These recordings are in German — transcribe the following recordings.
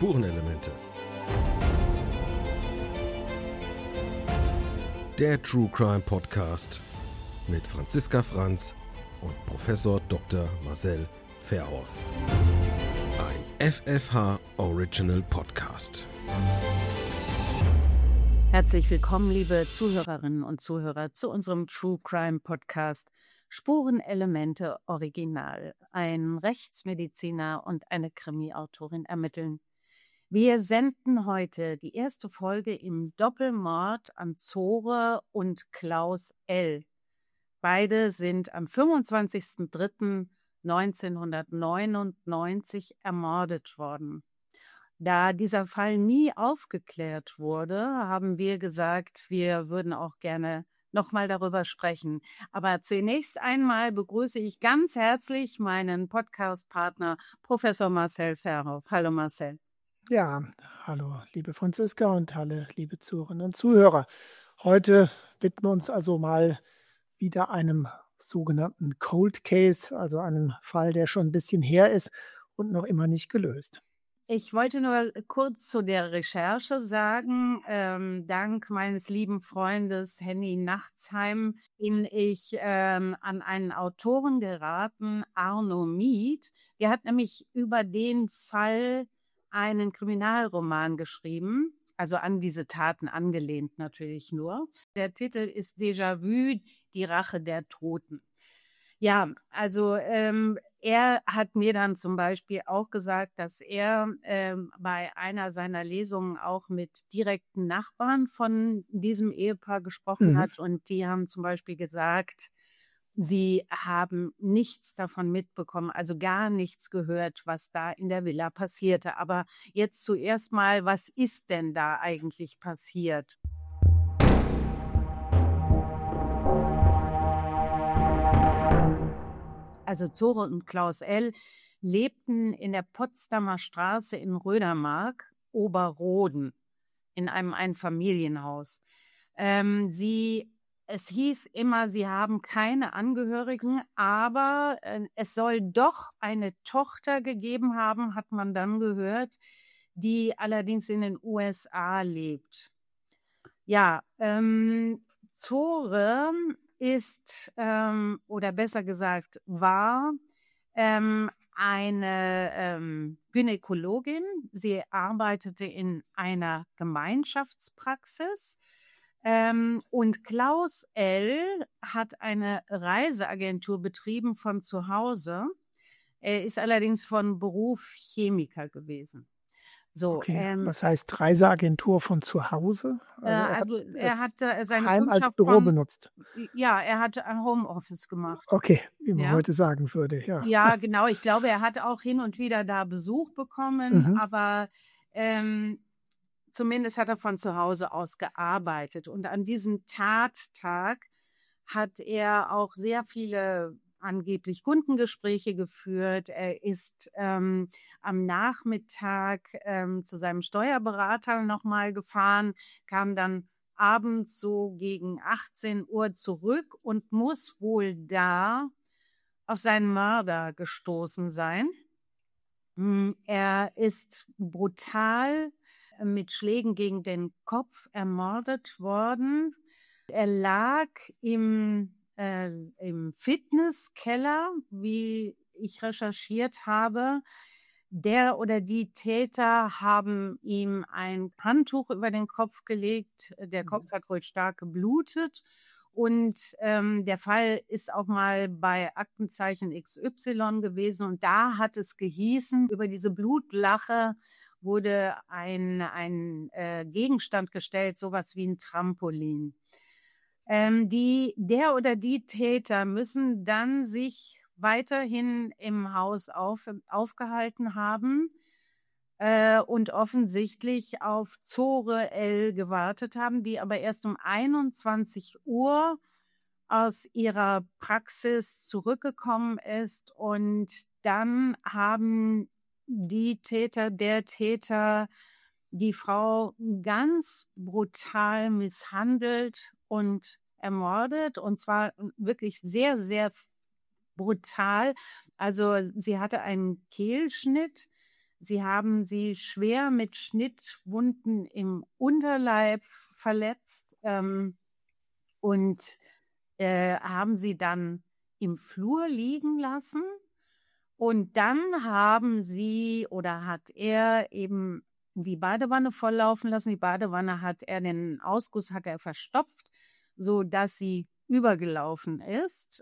Spurenelemente. Der True Crime Podcast mit Franziska Franz und Professor Dr. Marcel Verhoff. Ein FFH Original Podcast. Herzlich willkommen, liebe Zuhörerinnen und Zuhörer, zu unserem True Crime Podcast Spurenelemente Original. Ein Rechtsmediziner und eine Krimi-Autorin ermitteln. Wir senden heute die erste Folge im Doppelmord an Zore und Klaus L. Beide sind am 25.03.1999 ermordet worden. Da dieser Fall nie aufgeklärt wurde, haben wir gesagt, wir würden auch gerne nochmal darüber sprechen. Aber zunächst einmal begrüße ich ganz herzlich meinen Podcast-Partner Professor Marcel Verhoff. Hallo Marcel. Ja, hallo liebe Franziska und hallo liebe Zuhörerinnen und Zuhörer. Heute widmen wir uns also mal wieder einem sogenannten Cold Case, also einem Fall, der schon ein bisschen her ist und noch immer nicht gelöst. Ich wollte nur kurz zu der Recherche sagen, dank meines lieben Freundes Henny Nachtsheim bin ich an einen Autoren geraten, Arno Mieth. Der hat nämlich über den Fall einen Kriminalroman geschrieben, also an diese Taten angelehnt natürlich nur. Der Titel ist Déjà-vu, die Rache der Toten. Ja, also er hat mir dann zum Beispiel auch gesagt, dass er bei einer seiner Lesungen auch mit direkten Nachbarn von diesem Ehepaar gesprochen hat. Und die haben zum Beispiel gesagt, sie haben nichts davon mitbekommen, also gar nichts gehört, was da in der Villa passierte. Aber jetzt zuerst mal, was ist denn da eigentlich passiert? Also Zore und Klaus L. lebten in der Potsdamer Straße in Rödermark, Oberroden, in einem Einfamilienhaus. Es hieß immer, sie haben keine Angehörigen, aber es soll doch eine Tochter gegeben haben, hat man dann gehört, die allerdings in den USA lebt. Ja, Zore ist, oder besser gesagt, war eine Gynäkologin. Sie arbeitete in einer Gemeinschaftspraxis. Und Klaus L. hat eine Reiseagentur betrieben von zu Hause. Er ist allerdings von Beruf Chemiker gewesen. So, okay, was heißt Reiseagentur von zu Hause? Also er hat seine Heim als Kundschaft Büro benutzt. Ja, er hat ein Homeoffice gemacht. Okay, wie man Ja. heute sagen würde, ja. Ja, genau. Ich glaube, er hat auch hin und wieder da Besuch bekommen, aber zumindest hat er von zu Hause aus gearbeitet. Und an diesem Tattag hat er auch sehr viele angeblich Kundengespräche geführt. Er ist am Nachmittag zu seinem Steuerberater nochmal gefahren, kam dann abends so gegen 18 Uhr zurück und muss wohl da auf seinen Mörder gestoßen sein. Er ist brutal mit Schlägen gegen den Kopf ermordet worden. Er lag im Fitnesskeller, wie ich recherchiert habe. Der oder die Täter haben ihm ein Handtuch über den Kopf gelegt. Der Kopf hat wohl stark geblutet. Und der Fall ist auch mal bei Aktenzeichen XY gewesen. Und da hat es gehießen, über diese Blutlache wurde ein Gegenstand gestellt, sowas wie ein Trampolin. Der oder die Täter müssen dann sich weiterhin im Haus aufgehalten haben und offensichtlich auf Zore L. gewartet haben, die aber erst um 21 Uhr aus ihrer Praxis zurückgekommen ist. Und dann haben der Täter, die Frau ganz brutal misshandelt und ermordet. Und zwar wirklich sehr, sehr brutal. Also sie hatte einen Kehlschnitt. sie haben sie schwer mit Schnittwunden im Unterleib verletzt und haben sie dann im Flur liegen lassen. Und dann haben sie oder hat er eben die Badewanne volllaufen lassen. Die Badewanne den Ausguss hat er verstopft, sodass sie übergelaufen ist.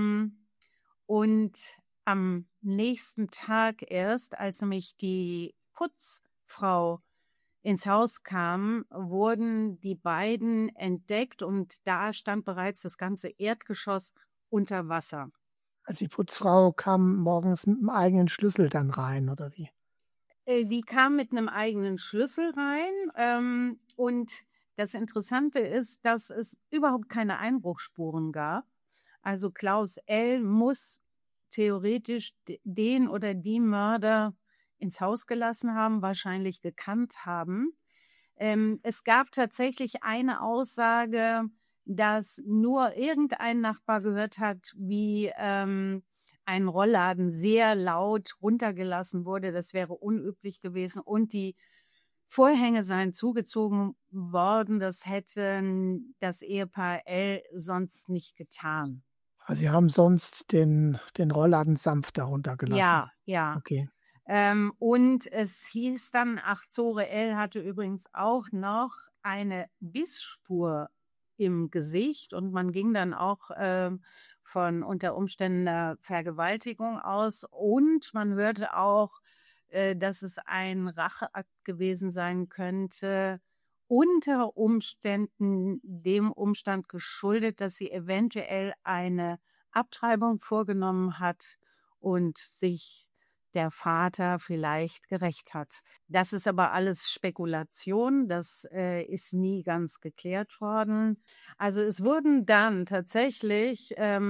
Und am nächsten Tag erst, als nämlich die Putzfrau ins Haus kam, wurden die beiden entdeckt und da stand bereits das ganze Erdgeschoss unter Wasser. Also die Putzfrau kam morgens mit dem eigenen Schlüssel dann rein, oder wie? Die kam mit einem eigenen Schlüssel rein und das Interessante ist, dass es überhaupt keine Einbruchsspuren gab. Also Klaus L. muss theoretisch den oder die Mörder ins Haus gelassen haben, wahrscheinlich gekannt haben. Es gab tatsächlich eine Aussage, dass nur irgendein Nachbar gehört hat, wie ein Rollladen sehr laut runtergelassen wurde. Das wäre unüblich gewesen. Und die Vorhänge seien zugezogen worden. Das hätte das Ehepaar L. sonst nicht getan. Also Sie haben sonst den Rollladen sanft darunter gelassen. Ja. Okay. Und es hieß dann, Zore L. hatte übrigens auch noch eine Bissspur im Gesicht und man ging dann auch von unter Umständen einer Vergewaltigung aus und man hörte auch, dass es ein Racheakt gewesen sein könnte, unter Umständen dem Umstand geschuldet, dass sie eventuell eine Abtreibung vorgenommen hat und sich der Vater vielleicht gerächt hat. Das ist aber alles Spekulation, das ist nie ganz geklärt worden. Also es wurden dann tatsächlich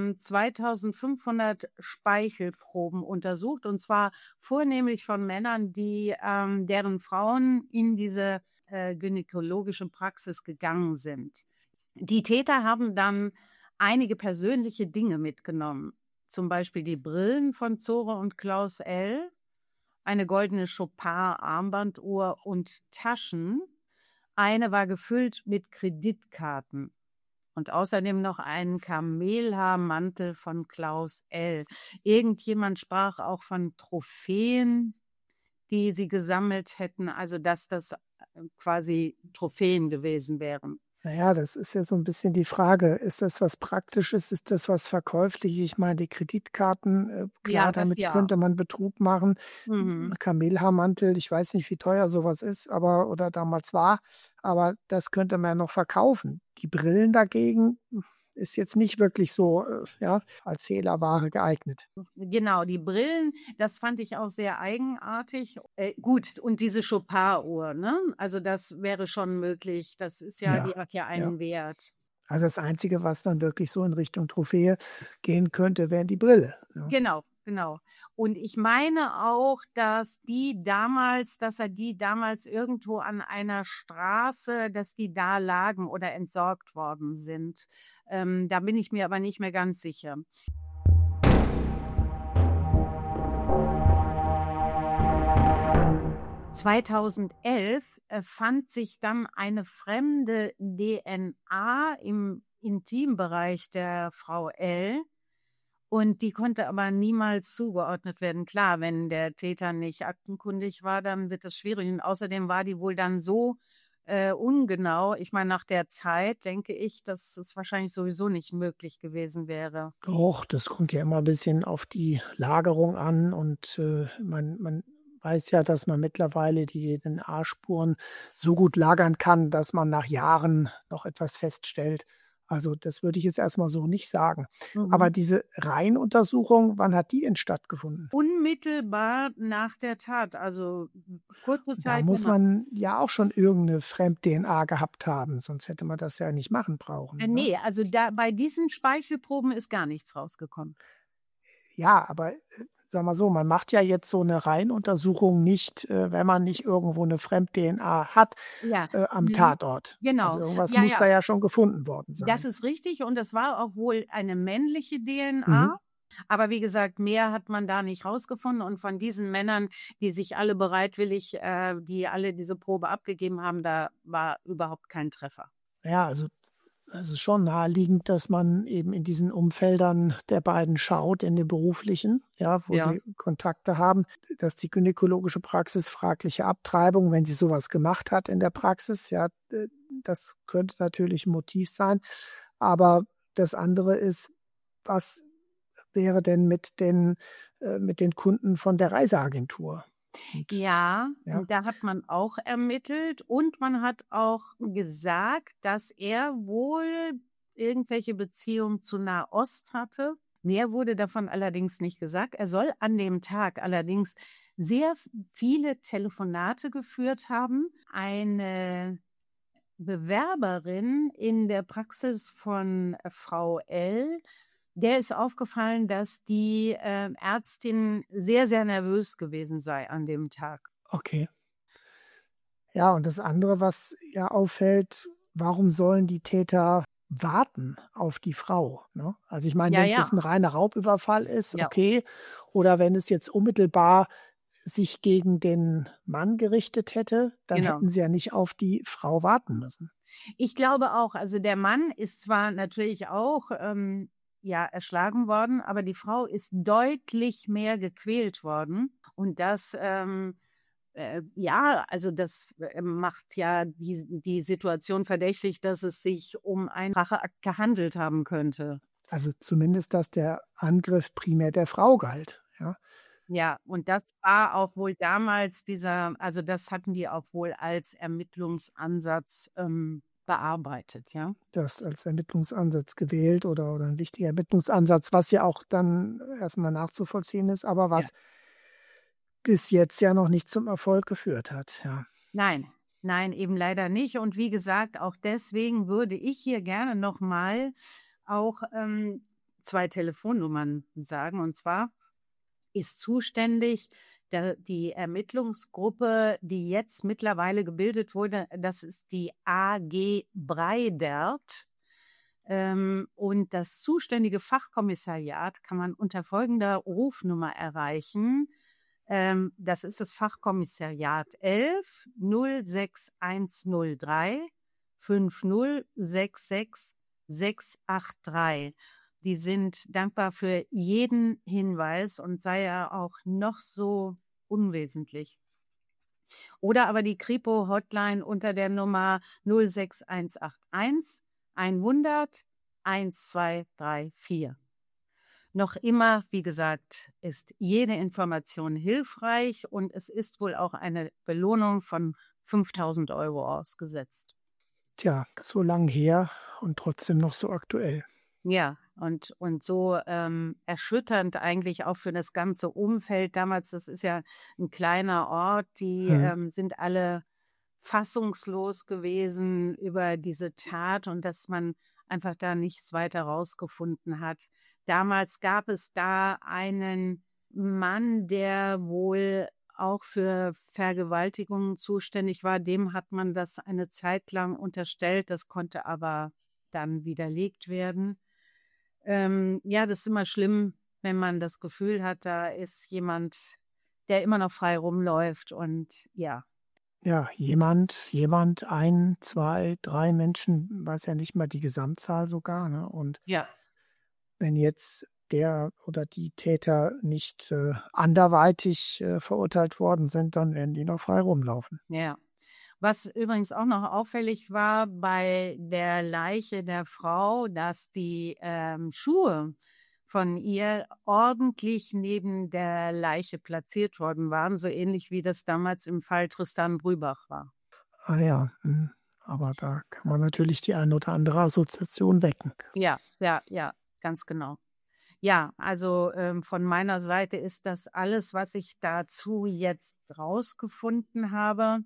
2500 Speichelproben untersucht und zwar vornehmlich von Männern, deren Frauen in diese gynäkologische Praxis gegangen sind. Die Täter haben dann einige persönliche Dinge mitgenommen. Zum Beispiel die Brillen von Zore und Klaus L., eine goldene Chopin-Armbanduhr und Taschen. Eine war gefüllt mit Kreditkarten und außerdem noch einen Kamelhaarmantel von Klaus L. Irgendjemand sprach auch von Trophäen, die sie gesammelt hätten, also dass das quasi Trophäen gewesen wären. Naja, das ist ja so ein bisschen die Frage. Ist das was Praktisches? Ist das was Verkäufliches? Ich meine, die Kreditkarten, klar, damit könnte man Betrug machen. Kamelhaarmantel, ich weiß nicht, wie teuer sowas ist, oder damals war, aber das könnte man ja noch verkaufen. Die Brillen dagegen ist jetzt nicht wirklich so als Hehlerware geeignet. Genau, die Brillen, das fand ich auch sehr eigenartig. Gut, und diese Chopin-Uhr, ne? Also das wäre schon möglich. Das ist die hat ja einen Wert. Also das Einzige, was dann wirklich so in Richtung Trophäe gehen könnte, wäre die Brille. Ja. Genau. Und ich meine auch, dass er die damals irgendwo an einer Straße, dass die da lagen oder entsorgt worden sind. Da bin ich mir aber nicht mehr ganz sicher. (2011) fand sich dann eine fremde DNA im Intimbereich der Frau L. Und die konnte aber niemals zugeordnet werden. Klar, wenn der Täter nicht aktenkundig war, dann wird das schwierig. Und außerdem war die wohl dann so ungenau. Ich meine, nach der Zeit denke ich, dass es wahrscheinlich sowieso nicht möglich gewesen wäre. Doch, das kommt ja immer ein bisschen auf die Lagerung an. Und man weiß ja, dass man mittlerweile die DNA-Spuren so gut lagern kann, dass man nach Jahren noch etwas feststellt. Also das würde ich jetzt erstmal so nicht sagen. Aber diese Reihenuntersuchung, wann hat die denn stattgefunden? Unmittelbar nach der Tat, also kurze Zeit. Da muss man ja auch schon irgendeine Fremd-DNA gehabt haben, sonst hätte man das ja nicht machen brauchen. Nee, also bei diesen Speichelproben ist gar nichts rausgekommen. Ja, aber sag mal so, man macht ja jetzt so eine Reihenuntersuchung nicht, wenn man nicht irgendwo eine Fremd-DNA hat am Tatort. Genau. Also irgendwas muss da ja schon gefunden worden sein. Das ist richtig und es war auch wohl eine männliche DNA. Aber wie gesagt, mehr hat man da nicht rausgefunden. Und von diesen Männern, die sich alle bereitwillig, die alle diese Probe abgegeben haben, da war überhaupt kein Treffer. Ja, also es ist schon naheliegend, dass man eben in diesen Umfeldern der beiden schaut, in den beruflichen, ja, wo Ja. sie Kontakte haben, dass die gynäkologische Praxis fragliche Abtreibung, wenn sie sowas gemacht hat in der Praxis, ja, das könnte natürlich ein Motiv sein. Aber das andere ist, was wäre denn mit den Kunden von der Reiseagentur? Und Ja, ja, da hat man auch ermittelt und man hat auch gesagt, dass er wohl irgendwelche Beziehungen zu Nahost hatte. Mehr wurde davon allerdings nicht gesagt. Er soll an dem Tag allerdings sehr viele Telefonate geführt haben. Eine Bewerberin in der Praxis von Frau L., der ist aufgefallen, dass die Ärztin sehr, sehr nervös gewesen sei an dem Tag. okay. Ja, und das andere, was ja auffällt, warum sollen die Täter warten auf die Frau, ne? Also, ich meine, Ja, wenn es jetzt ja, ein reiner Raubüberfall ist, ja, okay, oder wenn es jetzt unmittelbar sich gegen den Mann gerichtet hätte, dann genau. hätten sie ja nicht auf die Frau warten müssen. Ich glaube auch, also der Mann ist zwar natürlich auch ja, erschlagen worden, aber die Frau ist deutlich mehr gequält worden. Und das, ja, also das macht ja die Situation verdächtig, dass es sich um einen Racheakt gehandelt haben könnte. Also, zumindest, dass der Angriff primär der Frau galt, ja? Ja, und das war auch wohl damals also das hatten die auch wohl als Ermittlungsansatz bearbeitet, ja. Das als Ermittlungsansatz gewählt oder 'n wichtiger Ermittlungsansatz, was ja auch dann erst mal nachzuvollziehen ist, aber Ja. was bis jetzt ja noch nicht zum Erfolg geführt hat, ja. Nein, nein, eben leider nicht. Und wie gesagt, auch deswegen würde ich hier gerne noch mal auch 2 Telefonnummern sagen. Und zwar ist zuständig die Ermittlungsgruppe, die jetzt mittlerweile gebildet wurde, das ist die AG Breidert. Und das zuständige Fachkommissariat kann man unter folgender Rufnummer erreichen. Das ist das Fachkommissariat 11 06103 5066 683. Die sind dankbar für jeden Hinweis und sei er auch noch so unwesentlich. Oder aber die Kripo-Hotline unter der Nummer 06181 100 1234. Noch immer, wie gesagt, ist jede Information hilfreich und es ist wohl auch eine Belohnung von 5.000 € ausgesetzt. Tja, so lang her und trotzdem noch so aktuell. Ja, und so erschütternd eigentlich auch für das ganze Umfeld damals. Das ist ja ein kleiner Ort, die Mhm. sind alle fassungslos gewesen über diese Tat und dass man einfach da nichts weiter rausgefunden hat. Damals gab es da einen Mann, der wohl auch für Vergewaltigungen zuständig war. Dem hat man das eine Zeit lang unterstellt. Das konnte aber dann widerlegt werden. Ja, das ist immer schlimm, wenn man das Gefühl hat, da ist jemand, der immer noch frei rumläuft und ja. Ja, jemand, 1, 2, 3 Menschen, weiß ja nicht mal die Gesamtzahl sogar, ne? Und Ja. wenn jetzt der oder die Täter nicht, anderweitig, verurteilt worden sind, dann werden die noch frei rumlaufen. Ja. Was übrigens auch noch auffällig war bei der Leiche der Frau, dass die Schuhe von ihr ordentlich neben der Leiche platziert worden waren, so ähnlich wie das damals im Fall Tristan Brübach war. Ah ja, aber da kann man natürlich die eine oder andere Assoziation wecken. Ja, ja, ja, ganz genau. Ja, also von meiner Seite ist das alles, was ich dazu jetzt rausgefunden habe.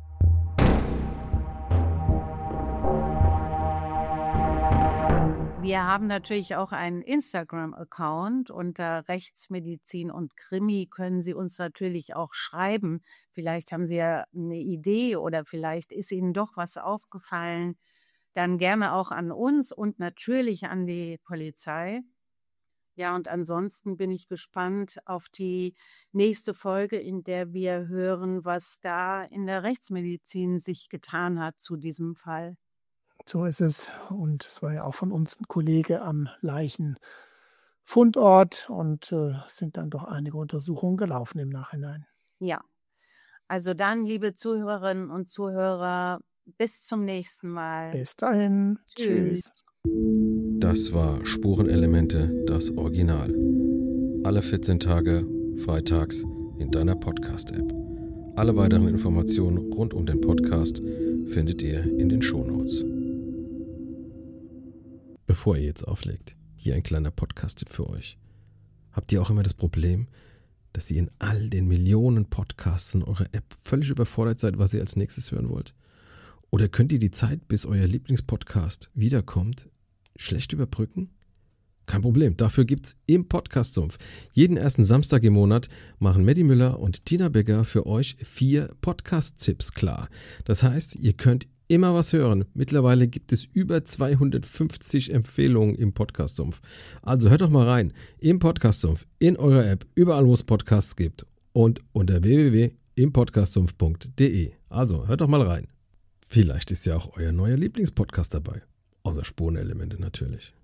Wir haben natürlich auch einen Instagram-Account unter Rechtsmedizin und Krimi können Sie uns natürlich auch schreiben. Vielleicht haben Sie ja eine Idee oder vielleicht ist Ihnen doch was aufgefallen. Dann gerne auch an uns und natürlich an die Polizei. Ja, und ansonsten bin ich gespannt auf die nächste Folge, in der wir hören, was da in der Rechtsmedizin sich getan hat zu diesem Fall. So ist es. Und es war ja auch von uns ein Kollege am Leichenfundort und sind dann doch einige Untersuchungen gelaufen im Nachhinein. Ja, also dann, liebe Zuhörerinnen und Zuhörer, bis zum nächsten Mal. Bis dahin. Tschüss. Tschüss. Das war Spurenelemente, das Original. Alle 14 Tage, freitags in deiner Podcast-App. Alle weiteren Informationen rund um den Podcast findet ihr in den Shownotes. Bevor ihr jetzt auflegt, hier ein kleiner Podcast-Tipp für euch. Habt ihr auch immer das Problem, dass ihr in all den Millionen Podcasts in eurer App völlig überfordert seid, was ihr als nächstes hören wollt? Oder könnt ihr die Zeit, bis euer Lieblingspodcast wiederkommt, schlecht überbrücken? Kein Problem, dafür gibt's im Podcast-Sumpf. Jeden ersten Samstag im Monat machen Maddie Müller und Tina Becker für euch 4 Podcast-Tipps klar. Das heißt, ihr könnt immer was hören. Mittlerweile gibt es über 250 Empfehlungen im Podcast-Sumpf. Also hört doch mal rein im Podcast-Sumpf, in eurer App, überall wo es Podcasts gibt und unter www.impodcastsumpf.de. Also hört doch mal rein. Vielleicht ist ja auch euer neuer Lieblingspodcast dabei. Außer Spurenelemente natürlich.